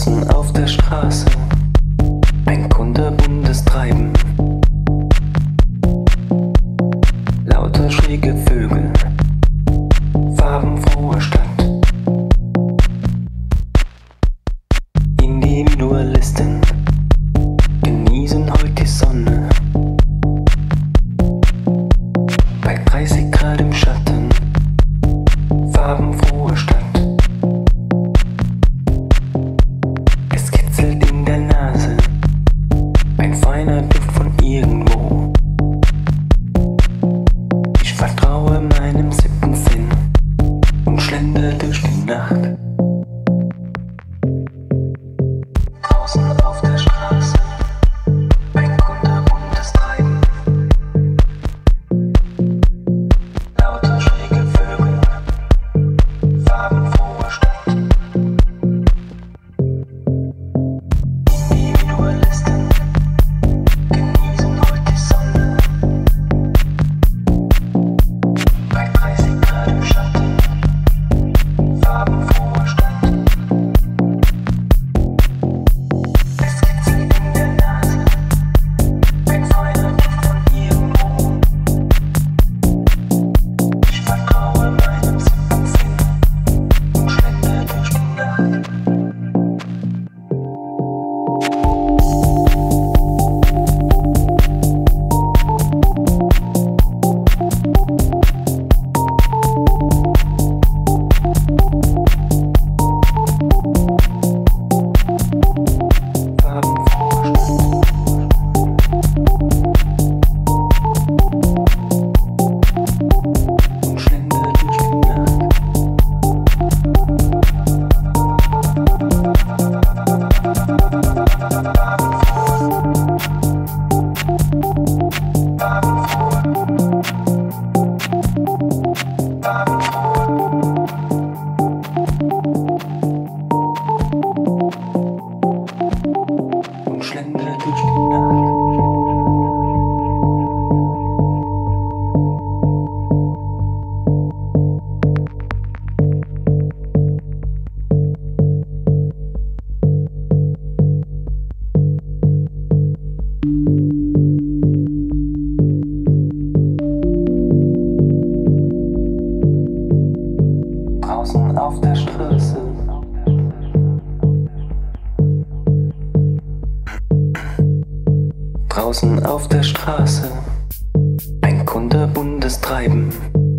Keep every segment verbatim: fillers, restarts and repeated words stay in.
Draußen auf der Straße, ein kunterbuntes Treiben, lauter schräge Vögel, farbenfrohe Stadt. Individualisten genießen heute die Sonne, bei dreißig Grad im Schatten, farbenfrohe Stadt. Es kitzelt in der Nase, ein feiner Duft von irgendwo. Ich vertraue meinem siebten Sinn und schlender durch die Nacht. Draußen auf der Straße, ein kunterbuntes Treiben, lauter schräge Vögel, farbenfrohe Stadt. Individualisten genießen heute die Sonne, bei dreißig Grad im Schatten, farbenfrohe Stadt. Es kitzelt in der Nase, ein feiner Duft von irgendwo. Ich vertraue meinem siebten Sinn und schlender durch die Nacht. Und schlender durch die Nacht. Draußen auf der Straße, draußen auf der Straße, ein kunterbuntes Treiben,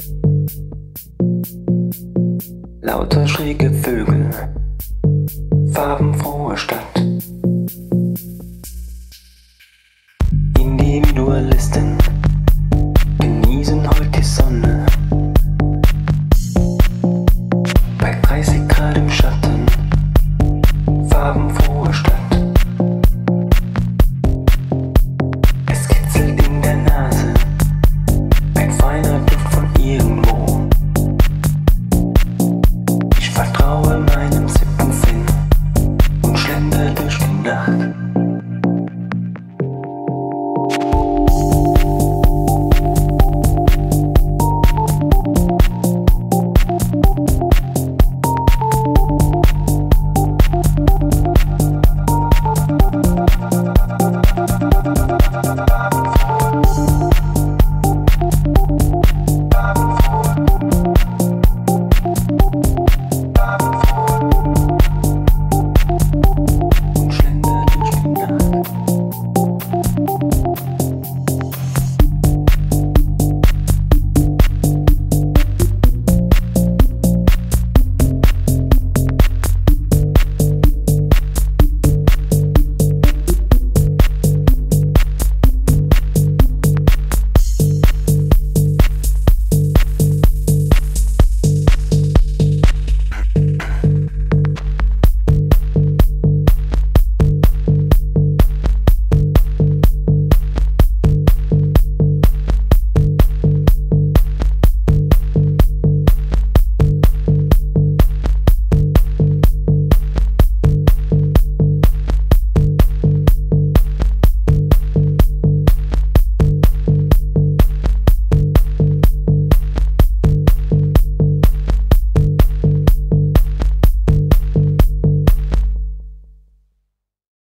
lauter schräge Vögel, farbenfrohe Stadt. Individualisten genießen heute die Sonne, bei dreißig Grad im Schatten, farbenfrohe Stadt. Es kitzelt in der Nase, ein feiner Duft von irgendwo. Ich vertraue meinem siebten Sinn und schlender durch die Nacht.